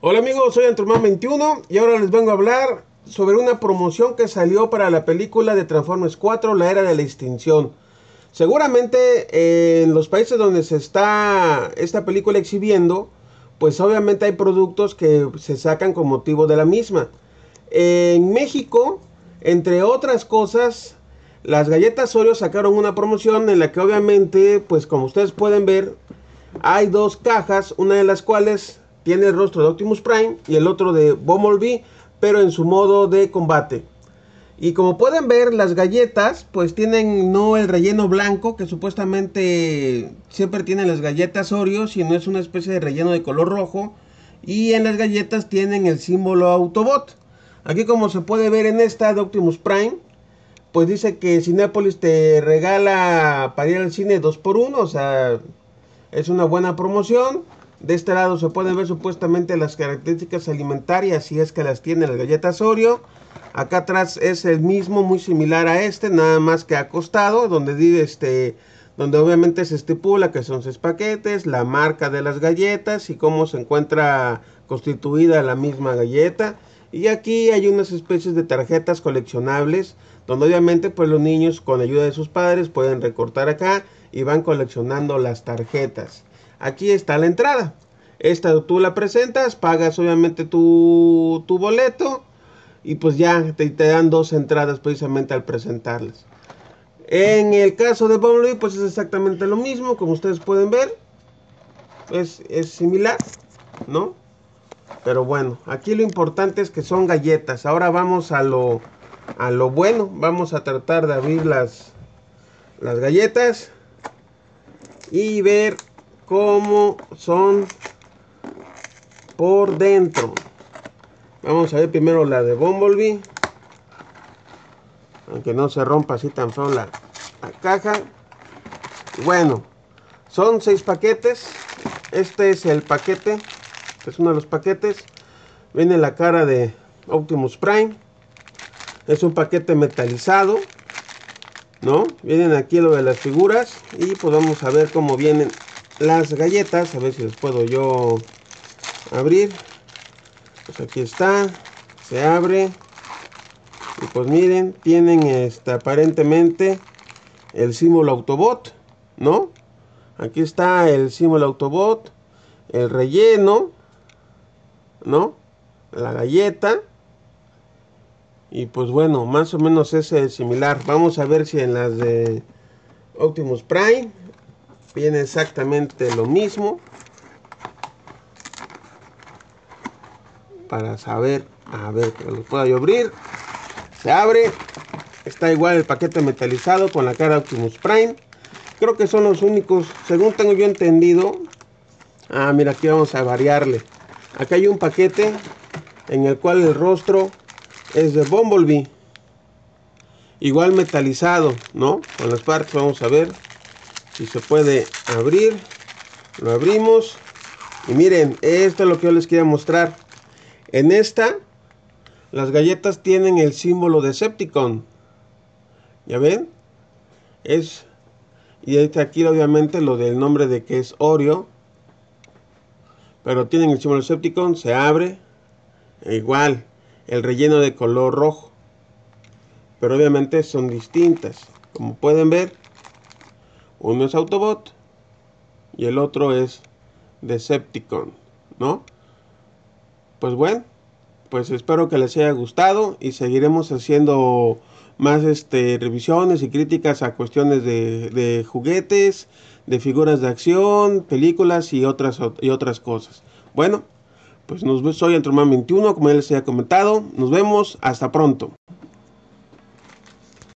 Hola amigos, soy Antroman21 y ahora les vengo a hablar sobre una promoción que salió para la película de Transformers 4, La Era de la Extinción. Seguramente en los países donde se está esta película exhibiendo, pues obviamente hay productos que se sacan con motivo de la misma. En México, entre otras cosas, las galletas Oreo sacaron una promoción en la que obviamente, pues como ustedes pueden ver, hay dos cajas, una de las cuales tiene el rostro de Optimus Prime y el otro de Bumblebee, pero en su modo de combate. Y como pueden ver, las galletas pues tienen no el relleno blanco que supuestamente siempre tienen las galletas Oreo, sino es una especie de relleno de color rojo. Y en las galletas tienen el símbolo Autobot. Aquí como se puede ver en esta de Optimus Prime, pues dice que Cinépolis te regala para ir al cine 2x1, o sea, es una buena promoción. De este lado se pueden ver supuestamente las características alimentarias, si es que las tiene las galletas Oreo. Acá atrás es el mismo, muy similar a este, nada más que acostado, donde obviamente se estipula que son 6 paquetes, la marca de las galletas y cómo se encuentra constituida la misma galleta. Y aquí hay unas especies de tarjetas coleccionables, donde obviamente pues los niños con ayuda de sus padres pueden recortar acá y van coleccionando las tarjetas. Aquí está la entrada. Esta tú la presentas, pagas obviamente tu boleto y pues ya te dan dos entradas precisamente al presentarlas. En el caso de Bumblebee pues es exactamente lo mismo, como ustedes pueden ver. Es similar, ¿no? Pero bueno, aquí lo importante es que son galletas. Ahora vamos a lo bueno. Vamos a tratar de abrir las galletas y ver cómo son por dentro. Vamos a ver primero la de Bumblebee, aunque no se rompa así tan feo la caja. Bueno, son 6 paquetes. Este es el paquete, es uno de los paquetes. Viene la cara de Optimus Prime. Es un paquete metalizado, ¿no? Vienen aquí lo de las figuras y pues vamos a ver cómo vienen las galletas. A ver si les puedo yo abrir. Pues aquí está, se abre y pues miren, tienen aparentemente el símbolo Autobot, ¿no? Aquí está el símbolo Autobot, el relleno, ¿no? La galleta. Y pues bueno, más o menos es similar. Vamos a ver si en las de Optimus Prime viene exactamente lo mismo. Para saber, a ver, que lo pueda yo abrir. Se abre. Está igual el paquete metalizado con la cara Optimus Prime. Creo que son los únicos, según tengo yo entendido. Ah, mira, aquí vamos a variarle. Acá hay un paquete en el cual el rostro es de Bumblebee. Igual metalizado, ¿no? Con las partes vamos a ver si se puede abrir. Lo abrimos. Y miren, esto es lo que yo les quería mostrar. En esta, las galletas tienen el símbolo de Decepticon. ¿Ya ven? Y aquí obviamente lo del nombre de que es Oreo. Pero tienen el símbolo de Decepticon, se abre. E igual, el relleno de color rojo. Pero obviamente son distintas. Como pueden ver, uno es Autobot y el otro es Decepticon, ¿no? Pues bueno, pues espero que les haya gustado y seguiremos haciendo más revisiones y críticas a cuestiones de juguetes, de figuras de acción, películas y otras cosas. Bueno, pues soy Antroman21, como ya les había comentado. Nos vemos, hasta pronto.